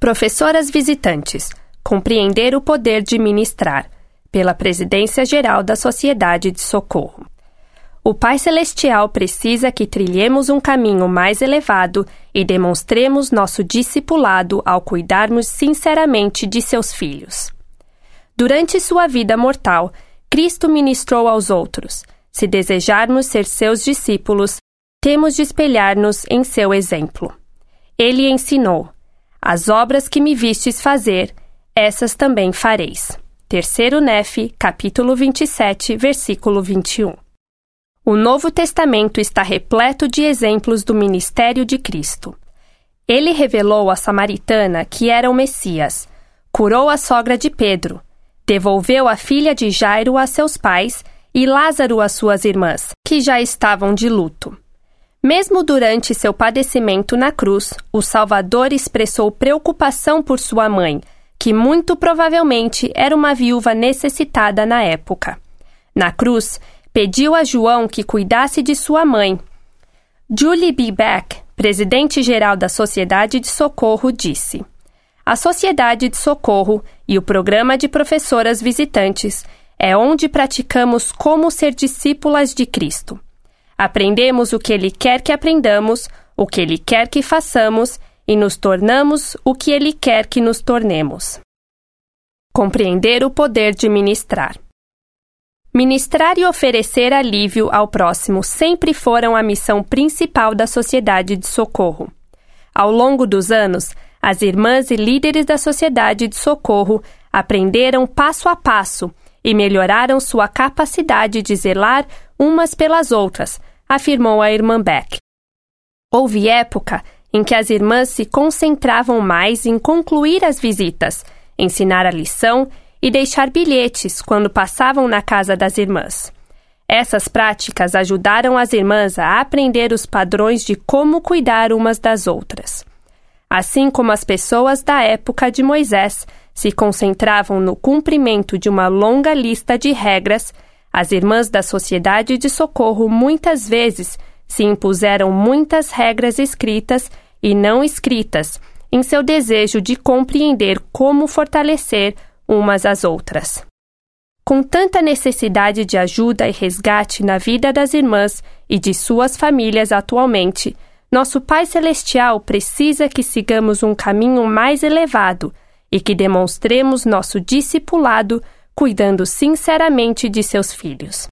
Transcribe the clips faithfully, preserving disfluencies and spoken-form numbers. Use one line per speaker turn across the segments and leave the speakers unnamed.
Professoras visitantes, compreender o poder de ministrar, pela Presidência Geral da Sociedade de Socorro. O Pai Celestial precisa que trilhemos um caminho mais elevado e demonstremos nosso discipulado ao cuidarmos sinceramente de seus filhos. Durante sua vida mortal, Cristo ministrou aos outros. Se desejarmos ser seus discípulos, temos de espelhar-nos em seu exemplo. Ele ensinou: as obras que me vistes fazer, essas também fareis. Terceiro Nefe, capítulo vinte e sete, versículo vinte e um. O Novo Testamento está repleto de exemplos do ministério de Cristo. Ele revelou à samaritana que era o Messias, curou a sogra de Pedro, devolveu a filha de Jairo a seus pais e Lázaro às suas irmãs, que já estavam de luto. Mesmo durante seu padecimento na cruz, o Salvador expressou preocupação por sua mãe, que muito provavelmente era uma viúva necessitada na época. Na cruz, pediu a João que cuidasse de sua mãe. Julie B. Beck, presidente-geral da Sociedade de Socorro, disse: a Sociedade de Socorro e o Programa de Professoras Visitantes é onde praticamos como ser discípulas de Cristo. Aprendemos o que Ele quer que aprendamos, o que Ele quer que façamos e nos tornamos o que Ele quer que nos tornemos. Compreender o poder de ministrar. Ministrar e oferecer alívio ao próximo sempre foram a missão principal da Sociedade de Socorro. Ao longo dos anos, as irmãs e líderes da Sociedade de Socorro aprenderam passo a passo e melhoraram sua capacidade de zelar umas pelas outras, afirmou a irmã Beck. Houve época em que as irmãs se concentravam mais em concluir as visitas, ensinar a lição e deixar bilhetes quando passavam na casa das irmãs. Essas práticas ajudaram as irmãs a aprender os padrões de como cuidar umas das outras. Assim como as pessoas da época de Moisés se concentravam no cumprimento de uma longa lista de regras, as irmãs da Sociedade de Socorro muitas vezes se impuseram muitas regras escritas e não escritas em seu desejo de compreender como fortalecer umas às outras. Com tanta necessidade de ajuda e resgate na vida das irmãs e de suas famílias atualmente, nosso Pai Celestial precisa que sigamos um caminho mais elevado e que demonstremos nosso discipulado cuidando sinceramente de seus filhos.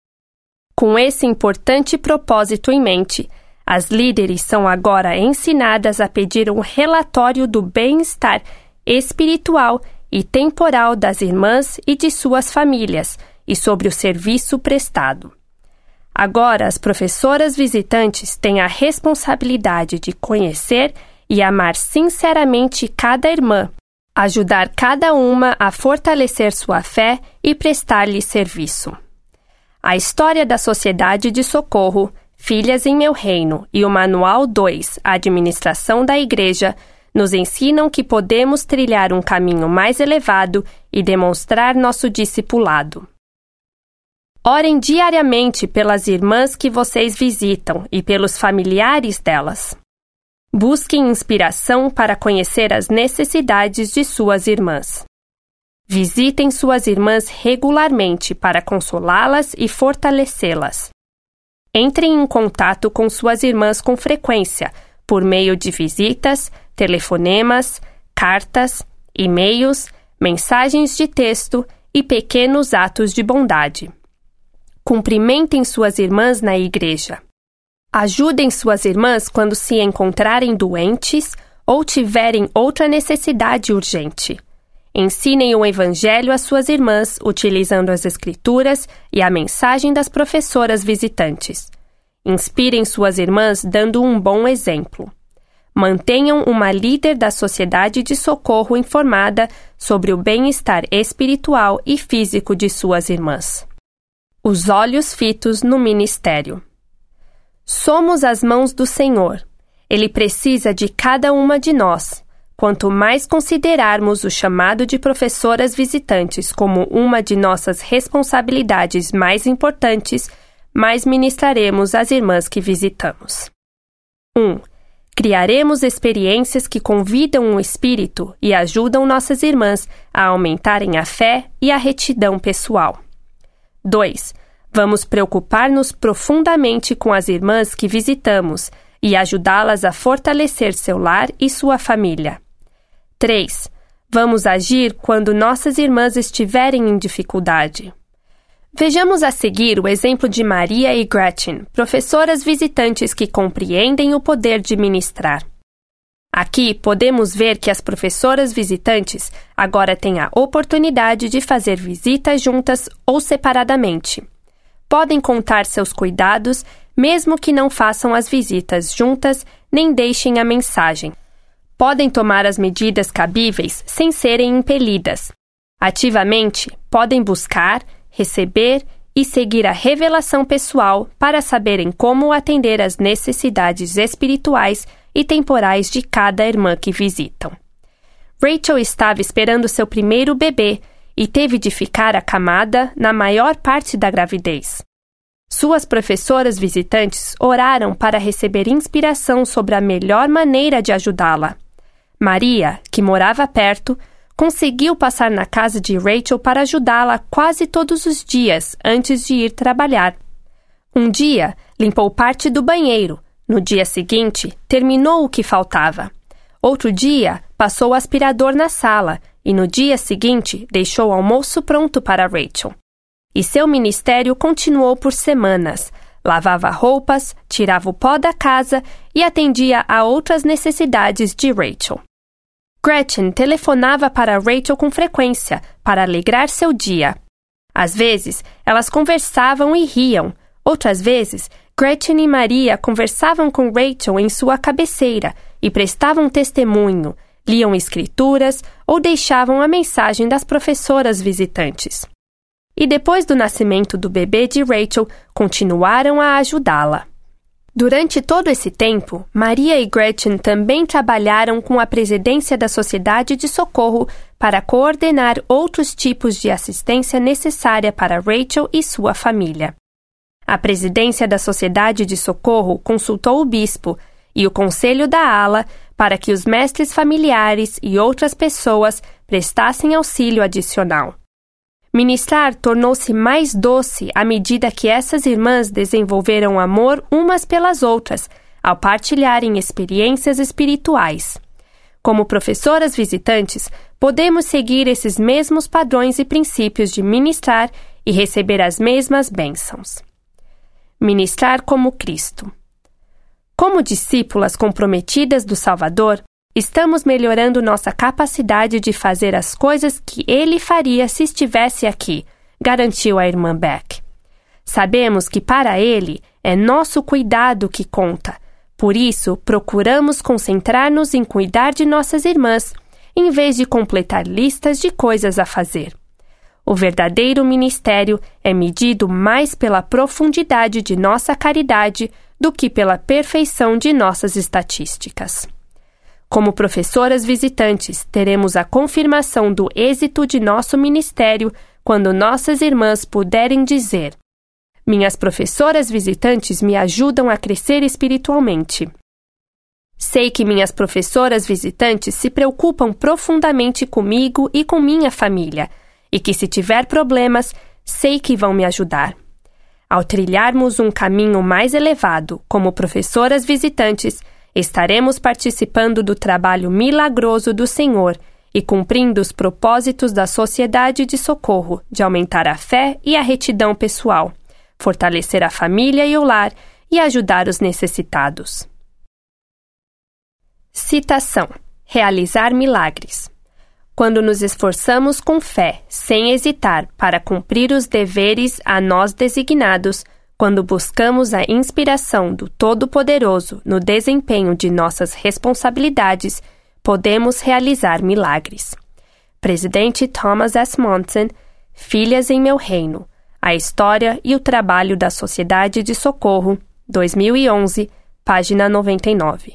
Com esse importante propósito em mente, as líderes são agora ensinadas a pedir um relatório do bem-estar espiritual e temporal das irmãs e de suas famílias e sobre o serviço prestado. Agora, as professoras visitantes têm a responsabilidade de conhecer e amar sinceramente cada irmã, ajudar cada uma a fortalecer sua fé e prestar-lhe serviço. A História da Sociedade de Socorro, Filhas em Meu Reino e o Manual dois, Administração da Igreja, nos ensinam que podemos trilhar um caminho mais elevado e demonstrar nosso discipulado. Orem diariamente pelas irmãs que vocês visitam e pelos familiares delas. Busquem inspiração para conhecer as necessidades de suas irmãs. Visitem suas irmãs regularmente para consolá-las e fortalecê-las. Entrem em contato com suas irmãs com frequência, por meio de visitas, telefonemas, cartas, e-mails, mensagens de texto e pequenos atos de bondade. Cumprimentem suas irmãs na igreja. Ajudem suas irmãs quando se encontrarem doentes ou tiverem outra necessidade urgente. Ensinem o Evangelho às suas irmãs utilizando as Escrituras e a mensagem das professoras visitantes. Inspirem suas irmãs dando um bom exemplo. Mantenham uma líder da Sociedade de Socorro informada sobre o bem-estar espiritual e físico de suas irmãs. Os olhos fitos no ministério. Somos as mãos do Senhor. Ele precisa de cada uma de nós. Quanto mais considerarmos o chamado de professoras visitantes como uma de nossas responsabilidades mais importantes, mais ministraremos às irmãs que visitamos. um. Criaremos experiências que convidam o espírito e ajudam nossas irmãs a aumentarem a fé e a retidão pessoal. dois. Vamos preocupar-nos profundamente com as irmãs que visitamos e ajudá-las a fortalecer seu lar e sua família. três. Vamos agir quando nossas irmãs estiverem em dificuldade. Vejamos a seguir o exemplo de Maria e Gretchen, professoras visitantes que compreendem o poder de ministrar. Aqui podemos ver que as professoras visitantes agora têm a oportunidade de fazer visitas juntas ou separadamente. Podem contar seus cuidados, mesmo que não façam as visitas juntas nem deixem a mensagem. Podem tomar as medidas cabíveis sem serem impelidas. Ativamente, podem buscar, receber e seguir a revelação pessoal para saberem como atender às necessidades espirituais e temporais de cada irmã que visitam. Rachel estava esperando seu primeiro bebê e teve de ficar acamada na maior parte da gravidez. Suas professoras visitantes oraram para receber inspiração sobre a melhor maneira de ajudá-la. Maria, que morava perto, conseguiu passar na casa de Rachel para ajudá-la quase todos os dias antes de ir trabalhar. Um dia, limpou parte do banheiro. No dia seguinte, terminou o que faltava. Outro dia, passou o aspirador na sala e no dia seguinte, deixou o almoço pronto para Rachel. E seu ministério continuou por semanas. Lavava roupas, tirava o pó da casa e atendia a outras necessidades de Rachel. Gretchen telefonava para Rachel com frequência para alegrar seu dia. Às vezes, elas conversavam e riam. Outras vezes, Gretchen e Maria conversavam com Rachel em sua cabeceira e prestavam testemunho, liam escrituras ou deixavam a mensagem das professoras visitantes. E depois do nascimento do bebê de Rachel, continuaram a ajudá-la. Durante todo esse tempo, Maria e Gretchen também trabalharam com a presidência da Sociedade de Socorro para coordenar outros tipos de assistência necessária para Rachel e sua família. A presidência da Sociedade de Socorro consultou o bispo e o conselho da ala para que os mestres familiares e outras pessoas prestassem auxílio adicional. Ministrar tornou-se mais doce à medida que essas irmãs desenvolveram amor umas pelas outras, ao partilharem experiências espirituais. Como professoras visitantes, podemos seguir esses mesmos padrões e princípios de ministrar e receber as mesmas bênçãos. Ministrar como Cristo. Como discípulas comprometidas do Salvador, estamos melhorando nossa capacidade de fazer as coisas que Ele faria se estivesse aqui, garantiu a irmã Beck. Sabemos que para Ele é nosso cuidado que conta. Por isso, procuramos concentrar-nos em cuidar de nossas irmãs, em vez de completar listas de coisas a fazer. O verdadeiro ministério é medido mais pela profundidade de nossa caridade do que pela perfeição de nossas estatísticas. Como professoras visitantes, teremos a confirmação do êxito de nosso ministério quando nossas irmãs puderem dizer: minhas professoras visitantes me ajudam a crescer espiritualmente. Sei que minhas professoras visitantes se preocupam profundamente comigo e com minha família, e que se tiver problemas, sei que vão me ajudar. Ao trilharmos um caminho mais elevado como professoras visitantes, estaremos participando do trabalho milagroso do Senhor e cumprindo os propósitos da Sociedade de Socorro de aumentar a fé e a retidão pessoal, fortalecer a família e o lar e ajudar os necessitados. Citação: realizar milagres. Quando nos esforçamos com fé, sem hesitar, para cumprir os deveres a nós designados, quando buscamos a inspiração do Todo-Poderoso no desempenho de nossas responsabilidades, podemos realizar milagres. Presidente Thomas S. Monson, Filhas em Meu Reino, a História e o Trabalho da Sociedade de Socorro, dois mil e onze, página noventa e nove.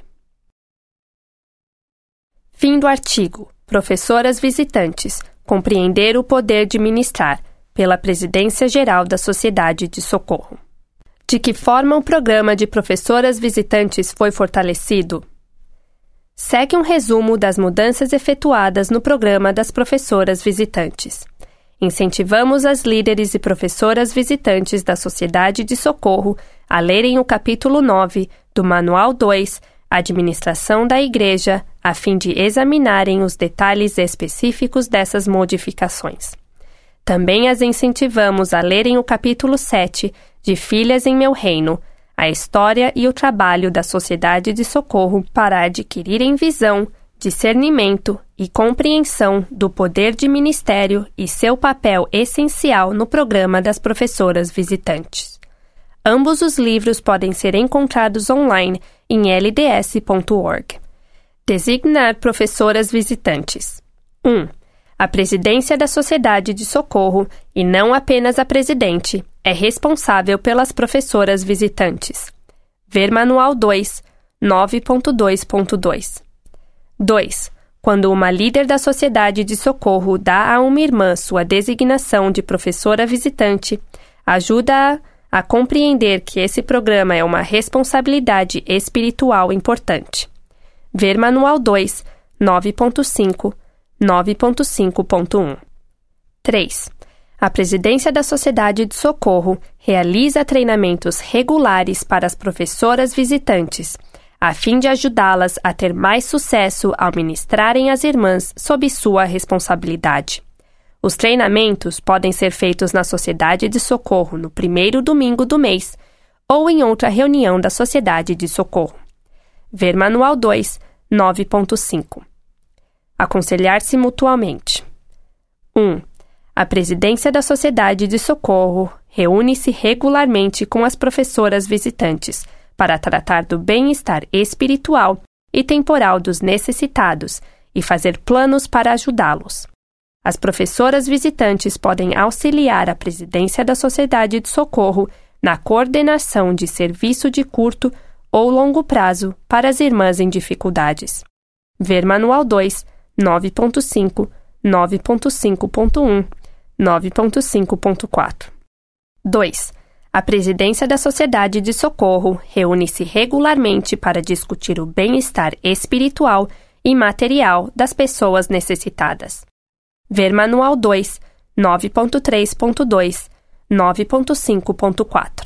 Fim do artigo. Professoras visitantes, compreender o poder de ministrar, pela Presidência Geral da Sociedade de Socorro. De que forma o programa de professoras visitantes foi fortalecido? Segue um resumo das mudanças efetuadas no programa das professoras visitantes. Incentivamos as líderes e professoras visitantes da Sociedade de Socorro a lerem o capítulo nove do Manual dois, Administração da Igreja, a fim de examinarem os detalhes específicos dessas modificações. Também as incentivamos a lerem o capítulo sete de Filhas em Meu Reino, a história e o trabalho da Sociedade de Socorro para adquirirem visão, discernimento e compreensão do poder de ministério e seu papel essencial no programa das professoras visitantes. Ambos os livros podem ser encontrados online em L D S ponto org. Designar professoras visitantes. um. A presidência da Sociedade de Socorro, e não apenas a presidente, é responsável pelas professoras visitantes. Ver Manual dois, nove ponto dois ponto dois. dois. Quando uma líder da Sociedade de Socorro dá a uma irmã sua designação de professora visitante, ajuda-a a compreender que esse programa é uma responsabilidade espiritual importante. Ver Manual dois, nove ponto cinco, nove ponto cinco ponto um. três. A presidência da Sociedade de Socorro realiza treinamentos regulares para as professoras visitantes, a fim de ajudá-las a ter mais sucesso ao ministrarem às irmãs sob sua responsabilidade. Os treinamentos podem ser feitos na Sociedade de Socorro no primeiro domingo do mês ou em outra reunião da Sociedade de Socorro. Ver Manual dois, nove ponto cinco. Aconselhar-se mutuamente. um. A presidência da Sociedade de Socorro reúne-se regularmente com as professoras visitantes para tratar do bem-estar espiritual e temporal dos necessitados e fazer planos para ajudá-los. As professoras visitantes podem auxiliar a presidência da Sociedade de Socorro na coordenação de serviço de curto ou longo prazo para as irmãs em dificuldades. Ver Manual dois, nove ponto cinco, nove ponto cinco ponto um, nove ponto cinco ponto quatro. dois. A presidência da Sociedade de Socorro reúne-se regularmente para discutir o bem-estar espiritual e material das pessoas necessitadas. Ver Manual dois, nove ponto três ponto dois, nove ponto cinco ponto quatro.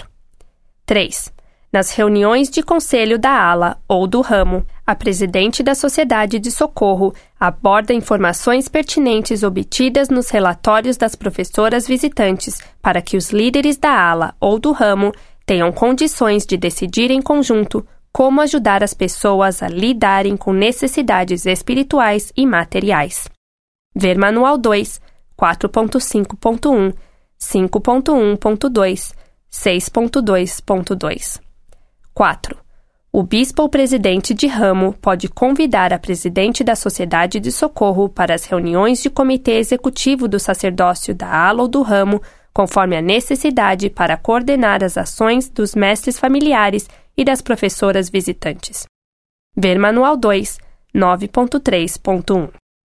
três. Nas reuniões de conselho da ala ou do ramo, a presidente da Sociedade de Socorro aborda informações pertinentes obtidas nos relatórios das professoras visitantes para que os líderes da ala ou do ramo tenham condições de decidir em conjunto como ajudar as pessoas a lidarem com necessidades espirituais e materiais. Ver Manual dois, quatro ponto cinco ponto um, cinco ponto um ponto dois, seis ponto dois ponto dois. quatro. O bispo ou presidente de ramo pode convidar a presidente da Sociedade de Socorro para as reuniões de comitê executivo do sacerdócio da ala ou do ramo, conforme a necessidade para coordenar as ações dos mestres familiares e das professoras visitantes. Ver Manual dois, nove ponto três ponto um.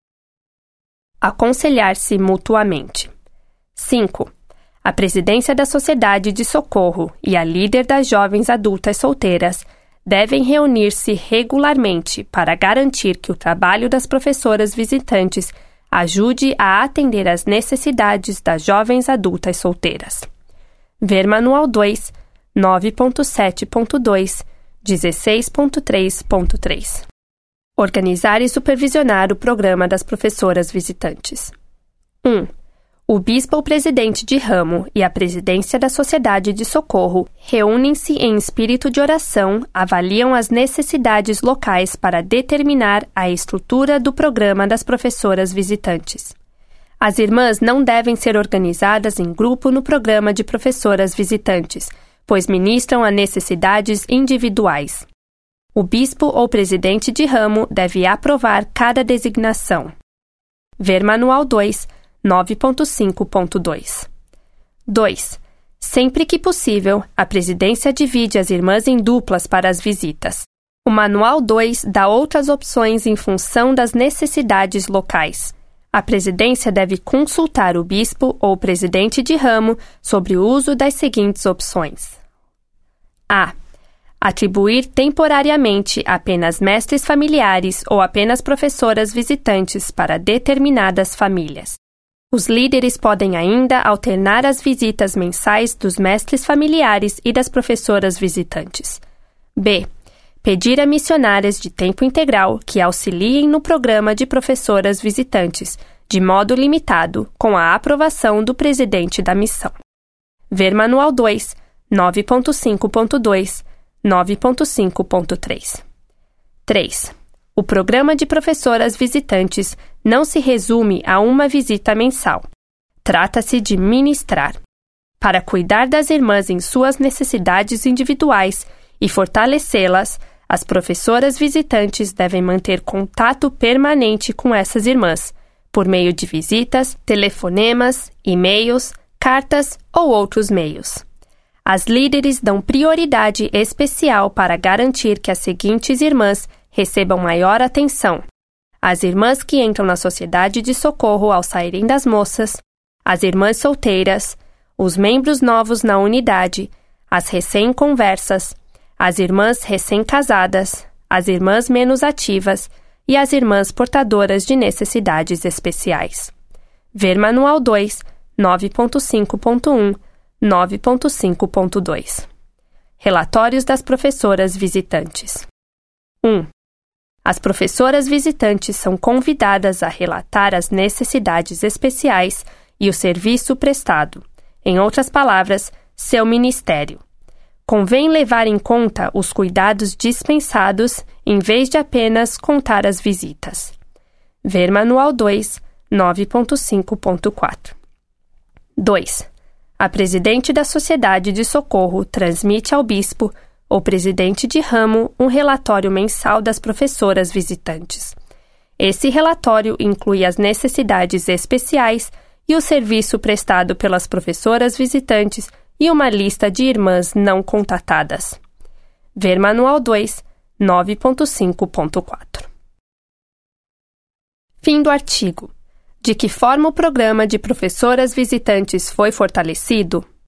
Aconselhar-se mutuamente. cinco. A presidência da Sociedade de Socorro e a líder das jovens adultas solteiras devem reunir-se regularmente para garantir que o trabalho das professoras visitantes ajude a atender às necessidades das jovens adultas solteiras. Ver Manual dois, nove ponto sete ponto dois, dezesseis ponto três ponto três. Organizar e supervisionar o programa das professoras visitantes. um. O bispo ou presidente de ramo e a presidência da Sociedade de Socorro reúnem-se em espírito de oração, avaliam as necessidades locais para determinar a estrutura do programa das professoras visitantes. As irmãs não devem ser organizadas em grupo no programa de professoras visitantes, pois ministram a necessidades individuais. O bispo ou presidente de ramo deve aprovar cada designação. Ver Manual dois, nove ponto cinco ponto dois. dois. Sempre que possível, a presidência divide as irmãs em duplas para as visitas. O Manual dois dá outras opções em função das necessidades locais. A presidência deve consultar o bispo ou presidente de ramo sobre o uso das seguintes opções. A. Atribuir temporariamente apenas mestres familiares ou apenas professoras visitantes para determinadas famílias. Os líderes podem ainda alternar as visitas mensais dos mestres familiares e das professoras visitantes. B. Pedir a missionárias de tempo integral que auxiliem no programa de professoras visitantes, de modo limitado, com a aprovação do presidente da missão. Ver Manual dois, nove ponto cinco ponto dois, nove ponto cinco ponto três. três. O programa de professoras visitantes não se resume a uma visita mensal. Trata-se de ministrar. Para cuidar das irmãs em suas necessidades individuais e fortalecê-las, as professoras visitantes devem manter contato permanente com essas irmãs, por meio de visitas, telefonemas, e-mails, cartas ou outros meios. As líderes dão prioridade especial para garantir que as seguintes irmãs recebam maior atenção: as irmãs que entram na sociedade de socorro ao saírem das moças, as irmãs solteiras, os membros novos na unidade, as recém-conversas, as irmãs recém-casadas, as irmãs menos ativas e as irmãs portadoras de necessidades especiais. Ver Manual dois, nove ponto cinco ponto um, nove ponto cinco ponto dois. Relatórios das professoras visitantes. um. As professoras visitantes são convidadas a relatar as necessidades especiais e o serviço prestado, em outras palavras, seu ministério. Convém levar em conta os cuidados dispensados em vez de apenas contar as visitas. Ver Manual dois, nove ponto cinco ponto quatro. dois. A presidente da Sociedade de Socorro transmite ao bispo ou presidente de ramo um relatório mensal das professoras visitantes. Esse relatório inclui as necessidades especiais e o serviço prestado pelas professoras visitantes e uma lista de irmãs não contatadas. Ver Manual dois, nove ponto cinco ponto quatro. Fim do artigo. De que forma o programa de professoras visitantes foi fortalecido?